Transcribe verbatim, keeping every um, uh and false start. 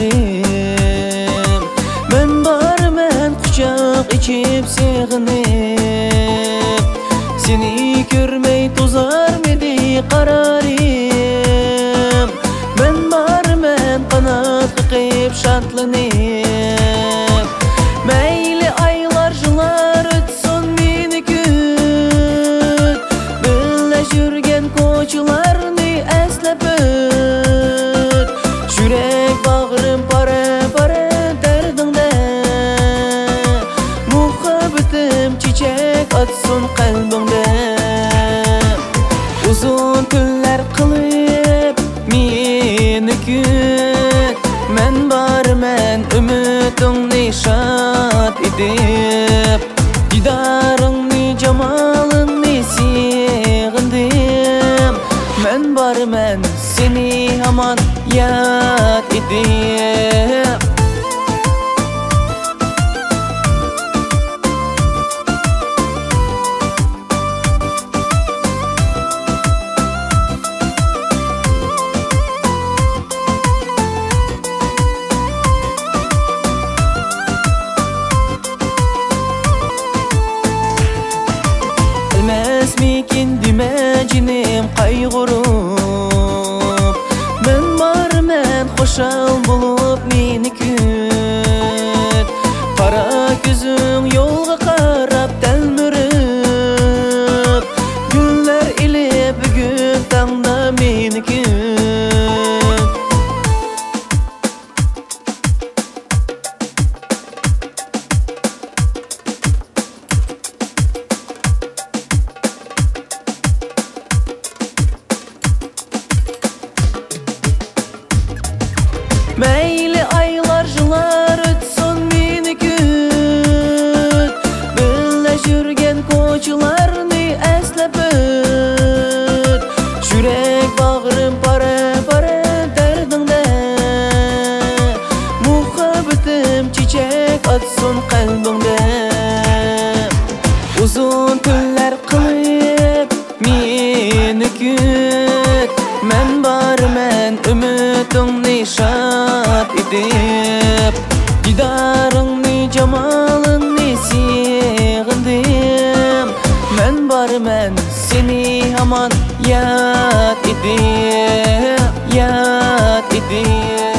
edim. Men barmen kucak içip sığınıp, seni görmey tozar mıydı kararım. Men barmen kanat kıkıp şatlanıp, meyli aylar yıllar ötsün beni küt. Bile jürgen koçularını eslep öt. Jürek bağrım para para derdinde, muhabbetim çiçek atsın kalbimde. Uzun günler kılıp meni küt, men barmen ümitimni şat edip, didarыңны jamalыңны sığındım. Men barmen seni aman yad edip. Mikin dimejinim kaygırup, men barmen hoşal bulup meni küt. Kara gözün yolga karap telmürüp, günler ile bugün tağda meni küt. Meyli aylar yıllar ötsün beni küt. Bile jürgen koçularını eslep öt. Jürek bağrım para para derdinde, muhabbetim çiçek atsın kalbimde. Uzun günler kılıp meni küt, men barmen ümitimni şat edip, didarыңны jamalыңны sığındım. Men barmen seni aman yad edip, yad edip.